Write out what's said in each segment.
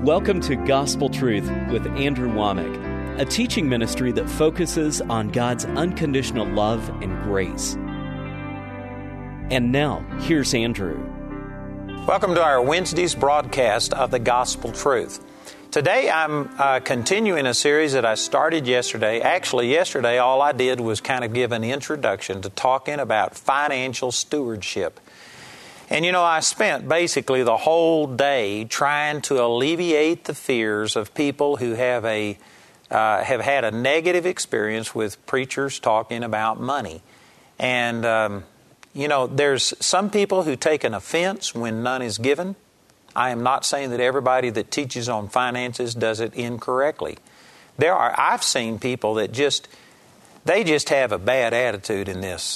Welcome to Gospel Truth with Andrew Womack, a teaching ministry that focuses on God's unconditional love and grace. And now, here's Andrew. Welcome to our Wednesday's broadcast of the Gospel Truth. Today I'm continuing a series that I started yesterday. Actually, yesterday all I did was kind of give an introduction to talking about financial stewardship. And I spent basically the whole day trying to alleviate the fears of people who have had a negative experience with preachers talking about money. And, there's some people who take an offense when none is given. I am not saying that everybody that teaches on finances does it incorrectly. I've seen people that just have a bad attitude in this.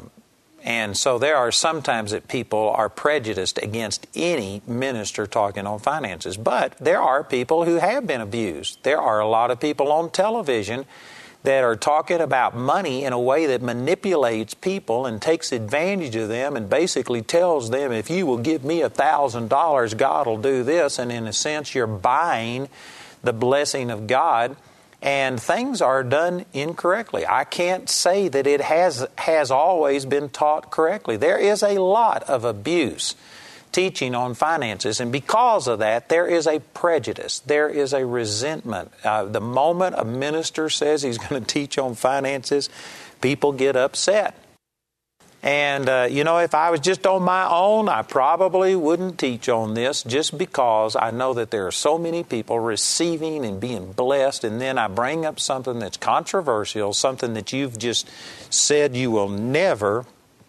And so there are sometimes that people are prejudiced against any minister talking on finances. But there are people who have been abused. There are a lot of people on television that are talking about money in a way that manipulates people and takes advantage of them and basically tells them, if you will give me $1,000, God will do this. And in a sense, you're buying the blessing of God. And things are done incorrectly. I can't say that it has always been taught correctly. There is a lot of abuse teaching on finances, and because of that, there is a prejudice. There is a resentment. The moment a minister says he's going to teach on finances, people get upset. And, if I was just on my own, I probably wouldn't teach on this just because I know that there are so many people receiving and being blessed. And then I bring up something that's controversial, something that you've just said you will never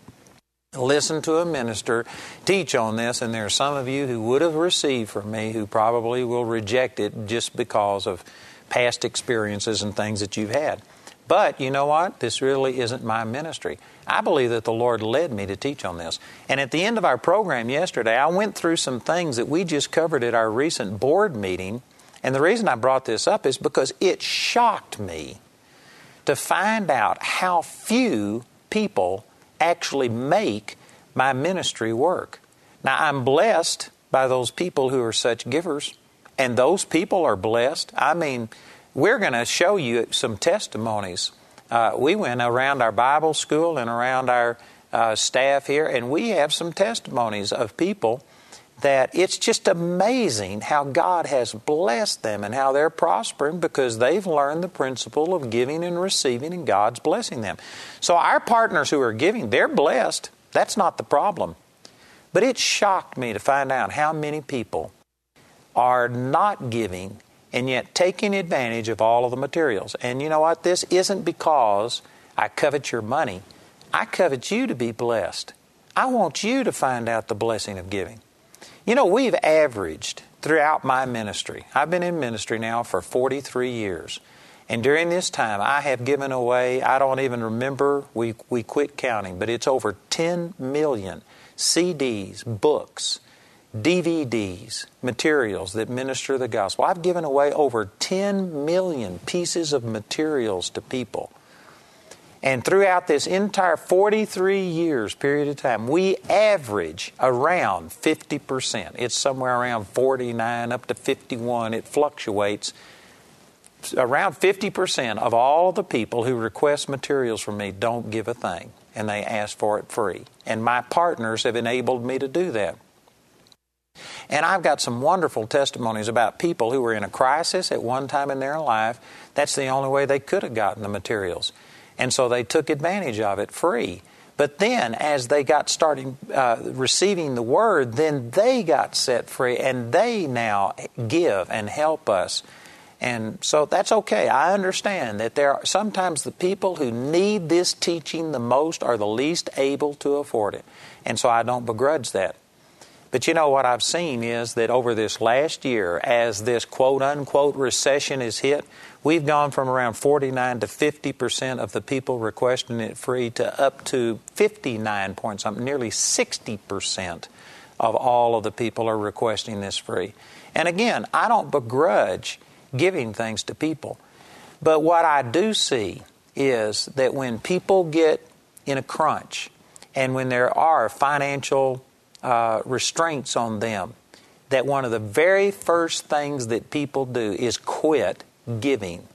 listen to a minister teach on this. And there are some of you who would have received from me who probably will reject it just because of past experiences and things that you've had. But you know what? This really isn't my ministry. I believe that the Lord led me to teach on this. And at the end of our program yesterday, I went through some things that we just covered at our recent board meeting. And the reason I brought this up is because it shocked me to find out how few people actually make my ministry work. Now, I'm blessed by those people who are such givers, and those people are blessed. I mean, we're going to show you some testimonies. We went around our Bible school and around our staff here, and we have some testimonies of people that it's just amazing how God has blessed them and how they're prospering because they've learned the principle of giving and receiving, and God's blessing them. So our partners who are giving, they're blessed. That's not the problem. But it shocked me to find out how many people are not giving and yet taking advantage of all of the materials. And you know what? This isn't because I covet your money. I covet you to be blessed. I want you to find out the blessing of giving. We've averaged throughout my ministry. I've been in ministry now for 43 years. And during this time, I have given away, I don't even remember, we quit counting, but it's over 10 million CDs, books, DVDs, materials that minister the gospel. I've given away over 10 million pieces of materials to people. And throughout this entire 43 years period of time, we average around 50%. It's somewhere around 49 up to 51. It fluctuates. Around 50% of all the people who request materials from me don't give a thing, and they ask for it free. And my partners have enabled me to do that. And I've got some wonderful testimonies about people who were in a crisis at one time in their life. That's the only way they could have gotten the materials. And so they took advantage of it free. But then as they got starting receiving the Word, then they got set free and they now give and help us. And so that's okay. I understand that there are sometimes the people who need this teaching the most are the least able to afford it. And so I don't begrudge that. But what I've seen is that over this last year, as this quote-unquote recession is hit, we've gone from around 49 to 50% of the people requesting it free to up to 59 point something, nearly 60% of all of the people are requesting this free. And again, I don't begrudge giving things to people. But what I do see is that when people get in a crunch and when there are financial restraints on them, that one of the very first things that people do is quit giving.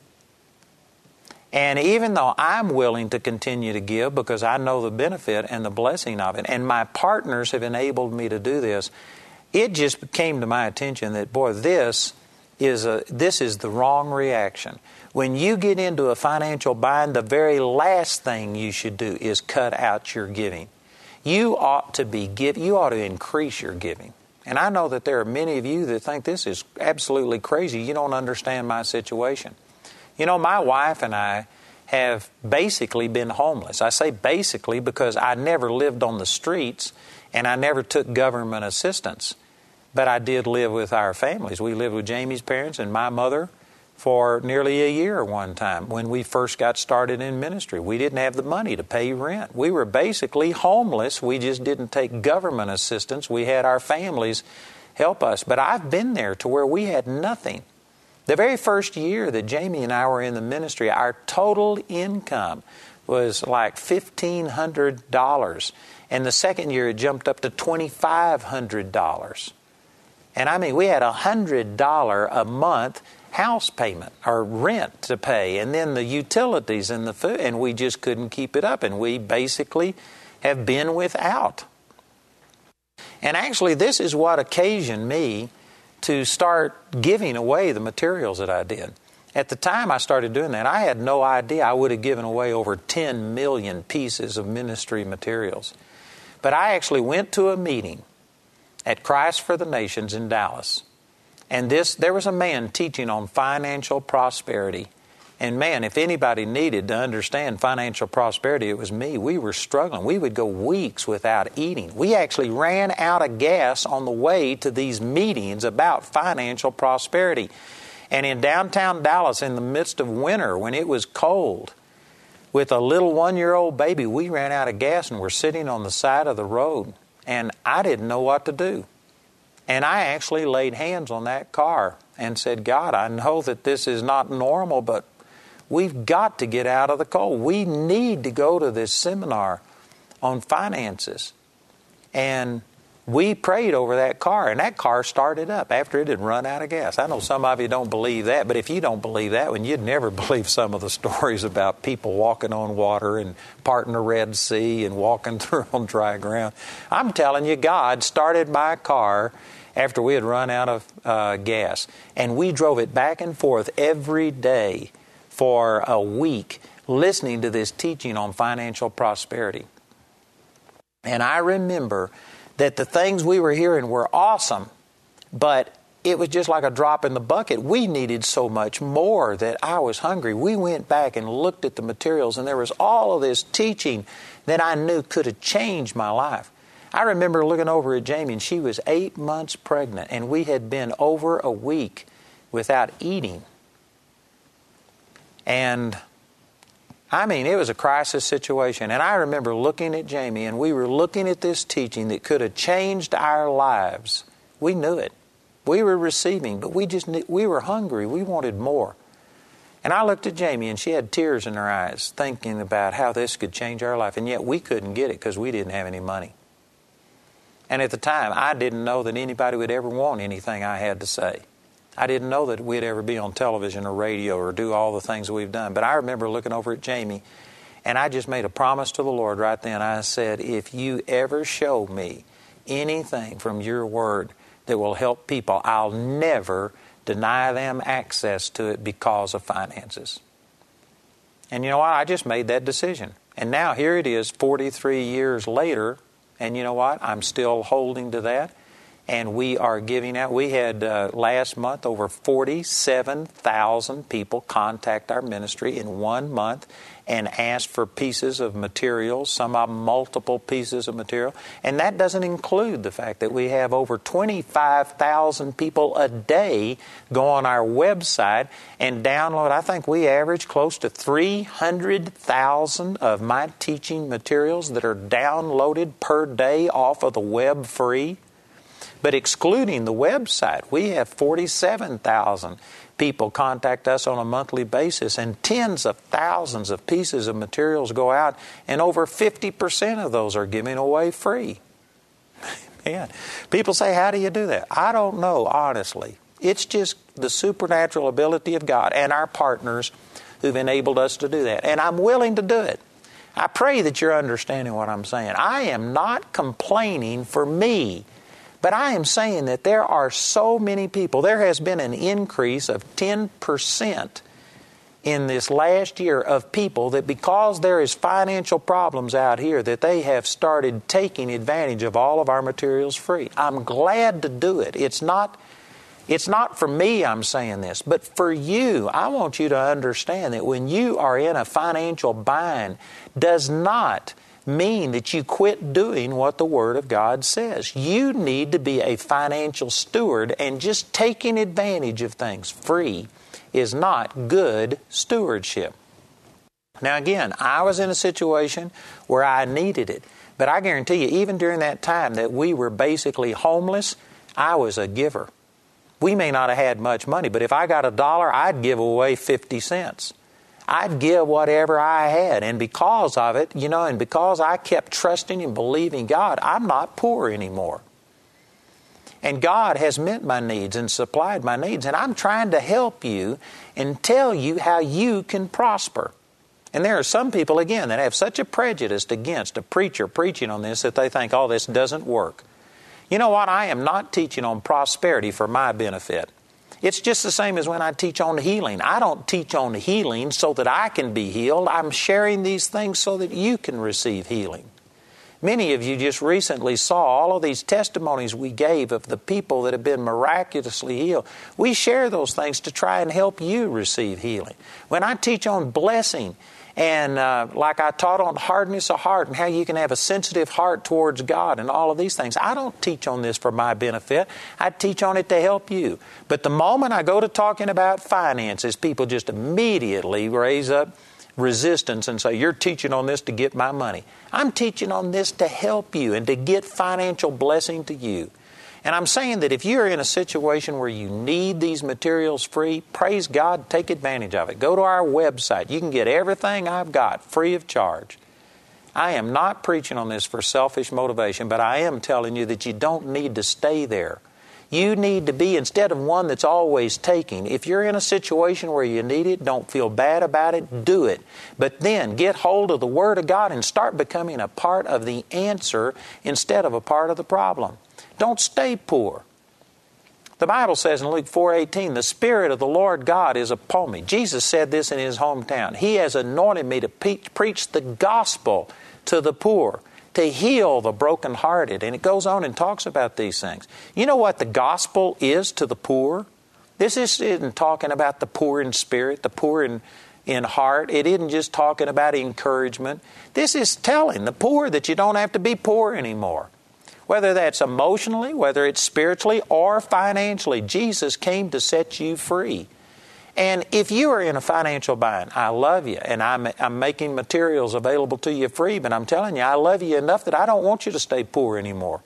And even though I'm willing to continue to give because I know the benefit and the blessing of it, and my partners have enabled me to do this, it just came to my attention that, boy, this is the wrong reaction. When you get into a financial bind, the very last thing you should do is cut out your giving. You ought to increase your giving. And I know that there are many of you that think this is absolutely crazy. You don't understand my situation. You know, my wife and I have basically been homeless. I say basically because I never lived on the streets and I never took government assistance. But I did live with our families. We lived with Jamie's parents and my mother for nearly a year one time when we first got started in ministry. We didn't have the money to pay rent. We were basically homeless. We just didn't take government assistance. We had our families help us. But I've been there to where we had nothing. The very first year that Jamie and I were in the ministry, our total income was like $1,500. And the second year it jumped up to $2,500. And I mean, we had $100 a month house payment or rent to pay, and then the utilities and the food, and we just couldn't keep it up, and we basically have been without. And actually, this is what occasioned me to start giving away the materials that I did. At the time I started doing that, I had no idea I would have given away over 10 million pieces of ministry materials. But I actually went to a meeting at Christ for the Nations in Dallas. And there was a man teaching on financial prosperity. And man, if anybody needed to understand financial prosperity, it was me. We were struggling. We would go weeks without eating. We actually ran out of gas on the way to these meetings about financial prosperity. And in downtown Dallas, in the midst of winter, when it was cold, with a little 1-year-old baby, we ran out of gas and were sitting on the side of the road. And I didn't know what to do. And I actually laid hands on that car and said, God, I know that this is not normal, but we've got to get out of the cold. We need to go to this seminar on finances. And we prayed over that car, and that car started up after it had run out of gas. I know some of you don't believe that, but if you don't believe that, then you'd never believe some of the stories about people walking on water and parting the Red Sea and walking through on dry ground. I'm telling you, God started my car after we had run out of gas. And we drove it back and forth every day for a week, listening to this teaching on financial prosperity. And I remember that the things we were hearing were awesome, but it was just like a drop in the bucket. We needed so much more that I was hungry. We went back and looked at the materials, and there was all of this teaching that I knew could have changed my life. I remember looking over at Jamie, and she was 8 months pregnant, and we had been over a week without eating. And I mean, it was a crisis situation. And I remember looking at Jamie, and we were looking at this teaching that could have changed our lives. We knew it. We were receiving, but we were hungry. We wanted more. And I looked at Jamie, and she had tears in her eyes, thinking about how this could change our life. And yet we couldn't get it because we didn't have any money. And at the time, I didn't know that anybody would ever want anything I had to say. I didn't know that we'd ever be on television or radio or do all the things we've done. But I remember looking over at Jamie, and I just made a promise to the Lord right then. I said, if you ever show me anything from your word that will help people, I'll never deny them access to it because of finances. And you know what? I just made that decision. And now here it is 43 years later, and you know what? I'm still holding to that. And we are giving out. We had last month over 47,000 people contact our ministry in 1 month and ask for pieces of material, some of them multiple pieces of material. And that doesn't include the fact that we have over 25,000 people a day go on our website and download. I think we average close to 300,000 of my teaching materials that are downloaded per day off of the web free. But excluding the website, we have 47,000 people contact us on a monthly basis, and tens of thousands of pieces of materials go out, and over 50% of those are given away free. Amen. People say, how do you do that? I don't know, honestly. It's just the supernatural ability of God and our partners who've enabled us to do that. And I'm willing to do it. I pray that you're understanding what I'm saying. I am not complaining for me, but I am saying that there are so many people. There has been an increase of 10% in this last year of people that because there is financial problems out here that they have started taking advantage of all of our materials free. I'm glad to do it. It's not for me I'm saying this, but for you. I want you to understand that when you are in a financial bind does not mean that you quit doing what the Word of God says. You need to be a financial steward, and just taking advantage of things free is not good stewardship. Now again, I was in a situation where I needed it, but I guarantee you, even during that time that we were basically homeless, I was a giver. We may not have had much money, but if I got $1, I'd give away 50 cents. I'd give whatever I had. And because of it, and because I kept trusting and believing God, I'm not poor anymore. And God has met my needs and supplied my needs. And I'm trying to help you and tell you how you can prosper. And there are some people, again, that have such a prejudice against a preacher preaching on this that they think, oh, this doesn't work. You know what? I am not teaching on prosperity for my benefit. It's just the same as when I teach on healing. I don't teach on healing so that I can be healed. I'm sharing these things so that you can receive healing. Many of you just recently saw all of these testimonies we gave of the people that have been miraculously healed. We share those things to try and help you receive healing. When I teach on blessing, and like I taught on hardness of heart and how you can have a sensitive heart towards God and all of these things, I don't teach on this for my benefit. I teach on it to help you. But the moment I go to talking about finances, people just immediately raise up resistance and say, you're teaching on this to get my money. I'm teaching on this to help you and to get financial blessing to you. And I'm saying that if you're in a situation where you need these materials free, praise God, take advantage of it. Go to our website. You can get everything I've got free of charge. I am not preaching on this for selfish motivation, but I am telling you that you don't need to stay there. You need to be, instead of one that's always taking, if you're in a situation where you need it, don't feel bad about it, do it. But then get hold of the Word of God and start becoming a part of the answer instead of a part of the problem. Don't stay poor. The Bible says in Luke 4:18, the Spirit of the Lord God is upon me. Jesus said this in His hometown. He has anointed me to preach the gospel to the poor, to heal the brokenhearted. And it goes on and talks about these things. You know what the gospel is to the poor? This isn't talking about the poor in spirit, the poor in heart. It isn't just talking about encouragement. This is telling the poor that you don't have to be poor anymore. Whether that's emotionally, whether it's spiritually or financially, Jesus came to set you free. And if you are in a financial bind, I love you, and I'm making materials available to you free, but I'm telling you, I love you enough that I don't want you to stay poor anymore.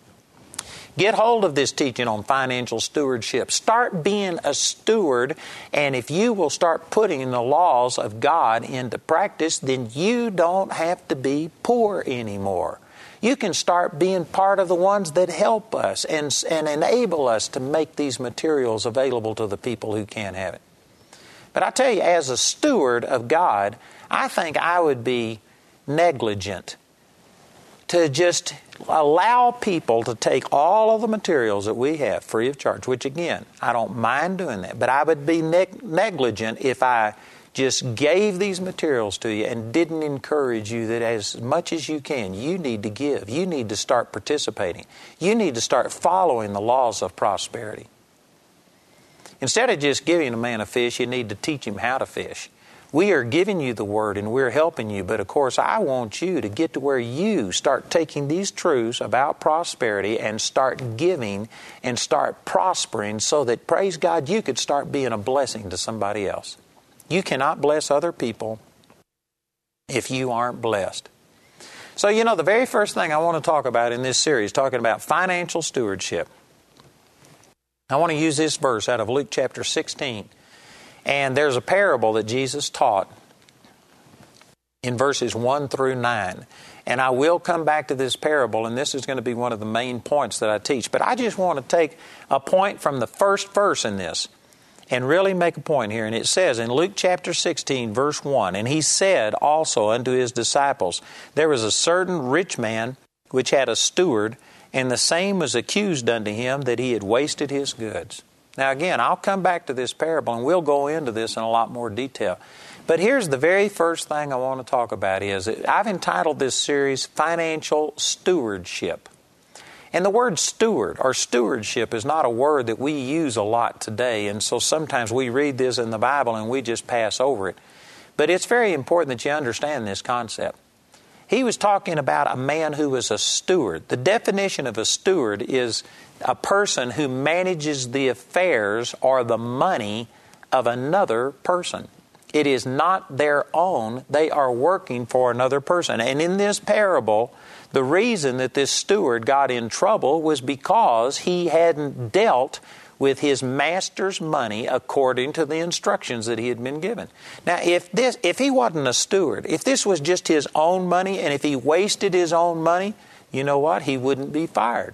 Get hold of this teaching on financial stewardship. Start being a steward, and if you will start putting the laws of God into practice, then you don't have to be poor anymore. You can start being part of the ones that help us and enable us to make these materials available to the people who can't have it. But I tell you, as a steward of God, I think I would be negligent to just allow people to take all of the materials that we have free of charge, which again, I don't mind doing that, but I would be negligent if I just gave these materials to you and didn't encourage you that as much as you can, you need to give. You need to start participating. You need to start following the laws of prosperity. Instead of just giving a man a fish, you need to teach him how to fish. We are giving you the Word and we're helping you, but of course I want you to get to where you start taking these truths about prosperity and start giving and start prospering so that, praise God, you could start being a blessing to somebody else. You cannot bless other people if you aren't blessed. So, the very first thing I want to talk about in this series, talking about financial stewardship, I want to use this verse out of Luke chapter 16. And there's a parable that Jesus taught in verses 1 through 9. And I will come back to this parable, and this is going to be one of the main points that I teach. But I just want to take a point from the first verse in this and really make a point here. And it says in Luke chapter 16, verse 1, "And he said also unto his disciples, There was a certain rich man which had a steward, and the same was accused unto him that he had wasted his goods." Now again, I'll come back to this parable, and we'll go into this in a lot more detail. But here's the very first thing I want to talk about is that I've entitled this series Financial Stewardship. And the word steward or stewardship is not a word that we use a lot today, and so sometimes we read this in the Bible and we just pass over it. But it's very important that you understand this concept. He was talking about a man who was a steward. The definition of a steward is a person who manages the affairs or the money of another person. It is not their own. They are working for another person. And in this parable, the reason that this steward got in trouble was because he hadn't dealt with his master's money according to the instructions that he had been given. Now, if he wasn't a steward, if this was just his own money, and if he wasted his own money, you know what? He wouldn't be fired.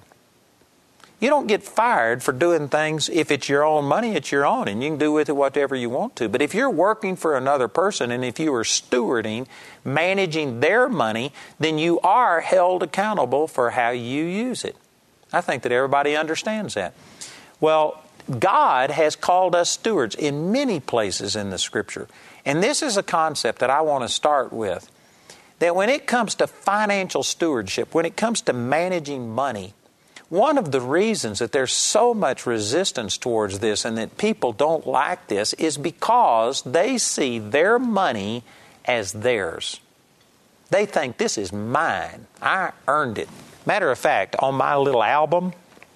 You don't get fired for doing things. If it's your own money, it's your own, and you can do with it whatever you want to. But if you're working for another person, and if you are stewarding, managing their money, then you are held accountable for how you use it. I think that everybody understands that. Well, God has called us stewards in many places in the Scripture. And this is a concept that I want to start with. That when it comes to financial stewardship, when it comes to managing money, one of the reasons that there's so much resistance towards this and that people don't like this is because they see their money as theirs. They think, this is mine. I earned it. Matter of fact, on my little album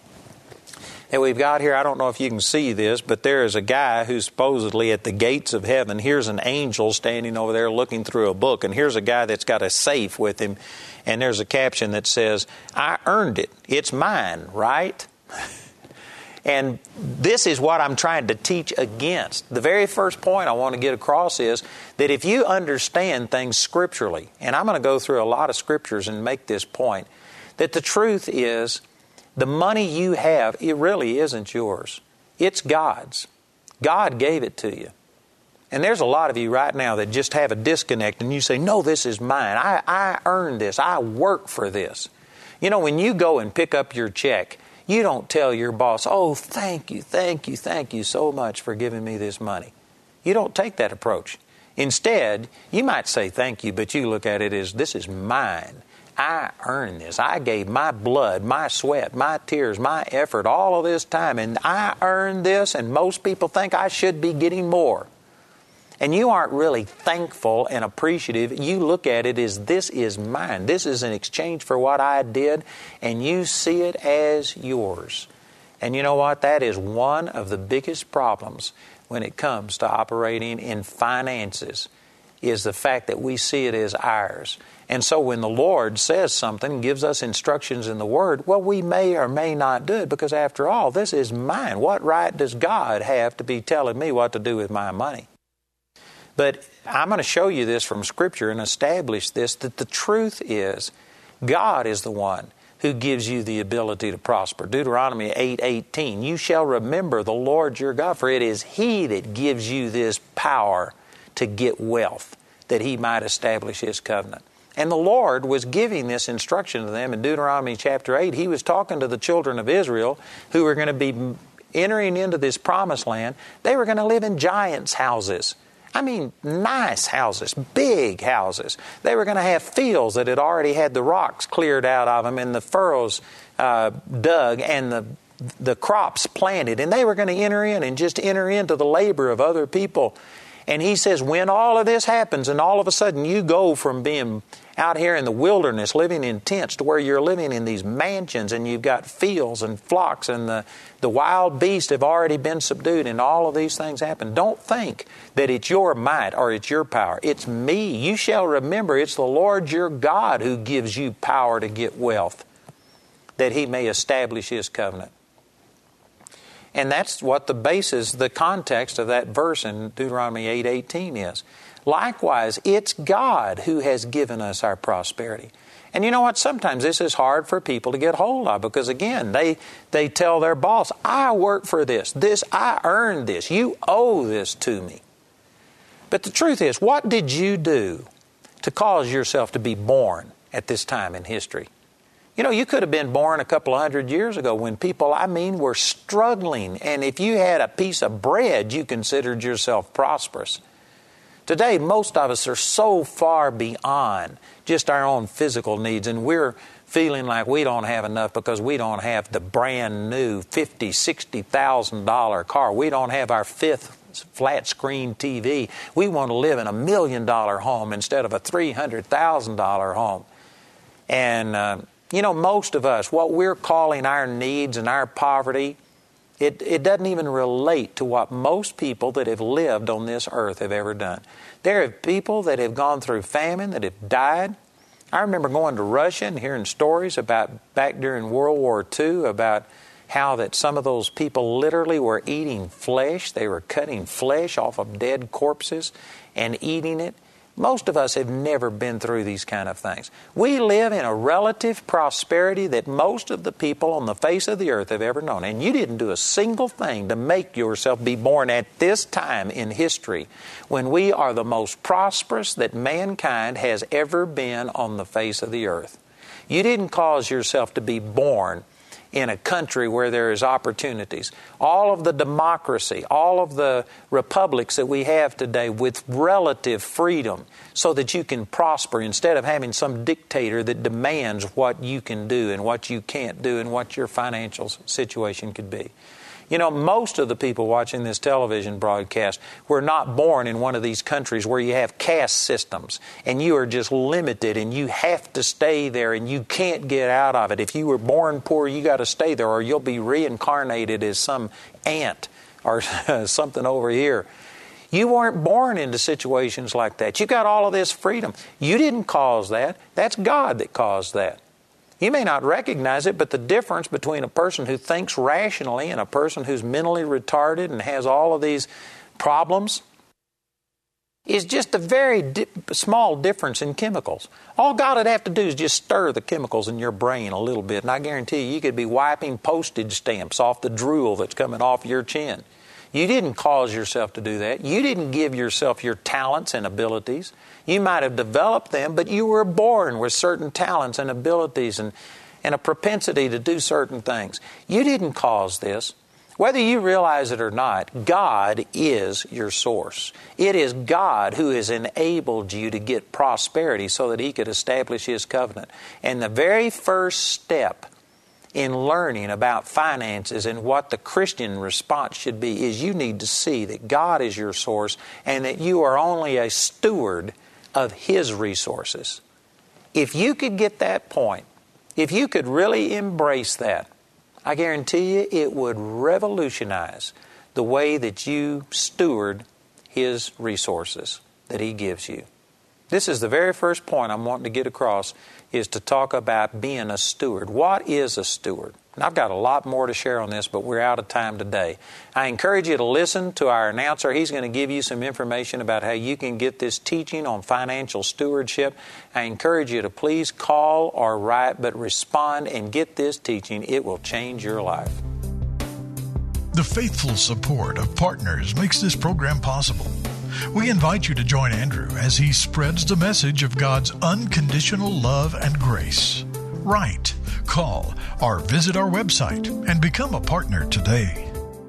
that we've got here, I don't know if you can see this, but there is a guy who's supposedly at the gates of heaven. Here's an angel standing over there looking through a book, and here's a guy that's got a safe with him, and there's a caption that says, I earned it. It's mine, right? And this is what I'm trying to teach against. The very first point I want to get across is that if you understand things scripturally, and I'm going to go through a lot of scriptures and make this point, that the truth is the money you have, it really isn't yours. It's God's. God gave it to you. And there's a lot of you right now that just have a disconnect and you say, no, this is mine. I earned this. I work for this. You know, when you go and pick up your check, you don't tell your boss, oh, thank you so much for giving me this money. You don't take that approach. Instead, you might say thank you, but you look at it as, this is mine. I earned this. I gave my blood, my sweat, my tears, my effort, all of this time, and I earned this, and most people think I should be getting more. And you aren't really thankful and appreciative. You look at it as, this is mine. This is in exchange for what I did, and you see it as yours. And you know what? That is one of the biggest problems when it comes to operating in finances, is the fact that we see it as ours. And so when the Lord says something, gives us instructions in the Word, well, we may or may not do it because after all, this is mine. What right does God have to be telling me what to do with my money? But I'm going to show you this from Scripture and establish this, that the truth is God is the one who gives you the ability to prosper. Deuteronomy 8:18, you shall remember the Lord your God, for it is He that gives you this power to get wealth, that He might establish His covenant. And the Lord was giving this instruction to them in Deuteronomy chapter 8. He was talking to the children of Israel who were going to be entering into this promised land. They were going to live in giants' houses. I mean, nice houses, big houses. They were going to have fields that had already had the rocks cleared out of them and the furrows dug and the crops planted. And they were going to enter in and just enter into the labor of other people. And He says, when all of this happens and all of a sudden you go from being out here in the wilderness living in tents to where you're living in these mansions and you've got fields and flocks and the wild beasts have already been subdued and all of these things happen. Don't think that it's your might or it's your power. It's me. You shall remember it's the Lord your God who gives you power to get wealth, that He may establish His covenant. And that's what the basis, the context of that verse in Deuteronomy 8:18 is. Likewise, it's God who has given us our prosperity. And you know what? Sometimes this is hard for people to get hold of because, again, they tell their boss, I work for this. I earned this. You owe this to me. But the truth is, what did you do to cause yourself to be born at this time in history? You know, you could have been born a couple of 100 years ago when people, were struggling. And if you had a piece of bread, you considered yourself prosperous. Today, most of us are so far beyond just our own physical needs, and we're feeling like we don't have enough because we don't have the brand new $50,000, $60,000 car. We don't have our fifth flat screen TV. We want to live in $1 million home instead of a $300,000 home. And, most of us, what we're calling our needs and our poverty, it doesn't even relate to what most people that have lived on this earth have ever done. There are people that have gone through famine, that have died. I remember going to Russia and hearing stories about back during World War II about how that some of those people literally were eating flesh. They were cutting flesh off of dead corpses and eating it. Most of us have never been through these kind of things. We live in a relative prosperity that most of the people on the face of the earth have ever known. And you didn't do a single thing to make yourself be born at this time in history when we are the most prosperous that mankind has ever been on the face of the earth. You didn't cause yourself to be born in a country where there is opportunities. All of the democracy, all of the republics that we have today with relative freedom so that you can prosper instead of having some dictator that demands what you can do and what you can't do and what your financial situation could be. You know, most of the people watching this television broadcast were not born in one of these countries where you have caste systems and you are just limited and you have to stay there and you can't get out of it. If you were born poor, you got to stay there or you'll be reincarnated as some ant or something over here. You weren't born into situations like that. You got all of this freedom. You didn't cause that. That's God that caused that. You may not recognize it, but the difference between a person who thinks rationally and a person who's mentally retarded and has all of these problems is just a very small difference in chemicals. All God would have to do is just stir the chemicals in your brain a little bit, and I guarantee you could be wiping postage stamps off the drool that's coming off your chin. You didn't cause yourself to do that. You didn't give yourself your talents and abilities. You might have developed them, but you were born with certain talents and abilities and a propensity to do certain things. You didn't cause this. Whether you realize it or not, God is your source. It is God who has enabled you to get prosperity so that He could establish His covenant. And the very first step in learning about finances and what the Christian response should be is you need to see that God is your source and that you are only a steward of His resources. If you could get that point, if you could really embrace that, I guarantee you it would revolutionize the way that you steward His resources that He gives you. This is the very first point I'm wanting to get across, is to talk about being a steward. What is a steward? And I've got a lot more to share on this, but we're out of time today. I encourage you to listen to our announcer. He's going to give you some information about how you can get this teaching on financial stewardship. I encourage you to please call or write, but respond and get this teaching. It will change your life. The faithful support of partners makes this program possible. We invite you to join Andrew as he spreads the message of God's unconditional love and grace. Write, call, or visit our website and become a partner today.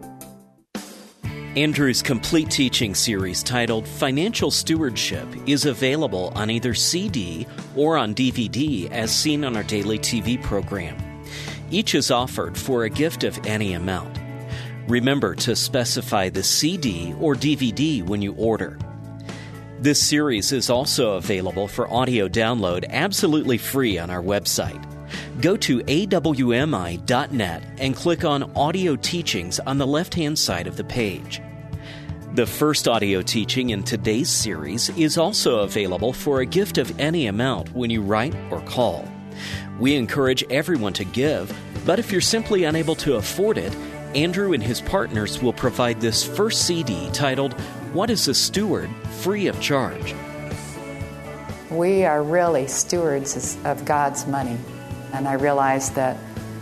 Andrew's complete teaching series titled Financial Stewardship is available on either CD or on DVD as seen on our daily TV program. Each is offered for a gift of any amount. Remember to specify the CD or DVD when you order. This series is also available for audio download absolutely free on our website. Go to awmi.net and click on Audio Teachings on the left-hand side of the page. The first audio teaching in today's series is also available for a gift of any amount when you write or call. We encourage everyone to give, but if you're simply unable to afford it, Andrew and his partners will provide this first CD titled, What is a Steward? Free of charge. We are really stewards of God's money. And I realize that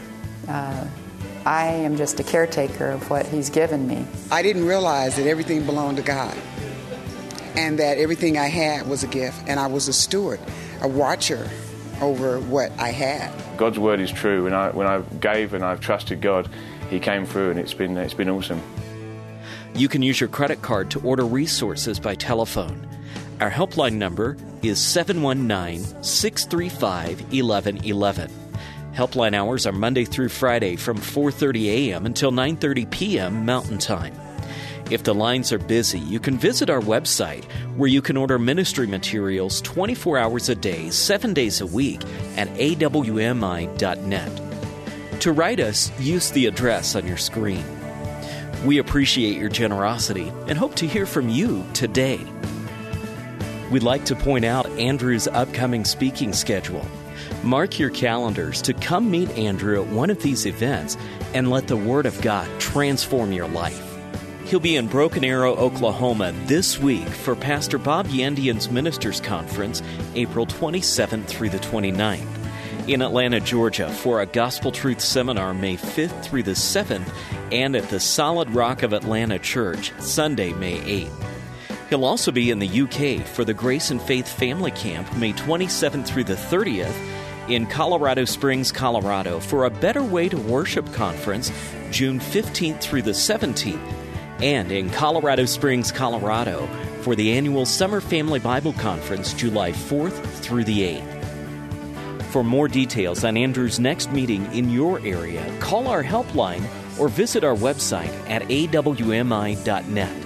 I am just a caretaker of what He's given me. I didn't realize that everything belonged to God and that everything I had was a gift. And I was a steward, a watcher over what I had. God's word is true. When I gave and I've trusted God, He came through, and it's been awesome. You can use your credit card to order resources by telephone. Our helpline number is 719-635-1111. Helpline hours are Monday through Friday from 4:30 a.m. until 9:30 p.m. Mountain Time. If the lines are busy, you can visit our website where you can order ministry materials 24 hours a day, 7 days a week at awmi.net. To write us, use the address on your screen. We appreciate your generosity and hope to hear from you today. We'd like to point out Andrew's upcoming speaking schedule. Mark your calendars to come meet Andrew at one of these events and let the Word of God transform your life. He'll be in Broken Arrow, Oklahoma this week for Pastor Bob Yandian's Ministers Conference, April 27th through the 29th. In Atlanta, Georgia for a Gospel Truth Seminar May 5th through the 7th, and at the Solid Rock of Atlanta Church, Sunday, May 8th. He'll also be in the UK for the Grace and Faith Family Camp, May 27th through the 30th, in Colorado Springs, Colorado for a Better Way to Worship Conference, June 15th through the 17th, and in Colorado Springs, Colorado for the annual Summer Family Bible Conference, July 4th through the 8th. For more details on Andrew's next meeting in your area, call our helpline or visit our website at awmi.net.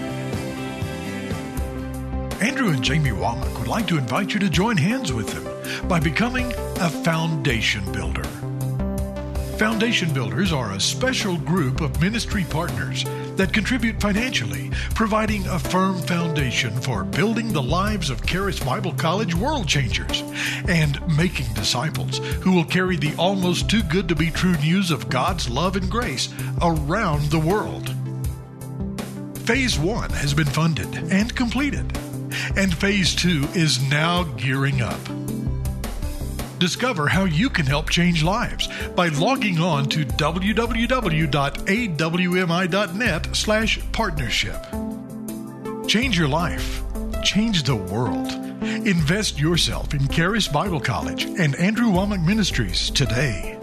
Andrew and Jamie Womack would like to invite you to join hands with them by becoming a foundation builder. Foundation builders are a special group of ministry partners that contribute financially, providing a firm foundation for building the lives of Charis Bible College world changers and making disciples who will carry the almost too good to be true news of God's love and grace around the world. Phase 1 has been funded and completed, and Phase 2 is now gearing up. Discover how you can help change lives by logging on to www.awmi.net/partnership. Change your life. Change the world. Invest yourself in Charis Bible College and Andrew Womack Ministries today.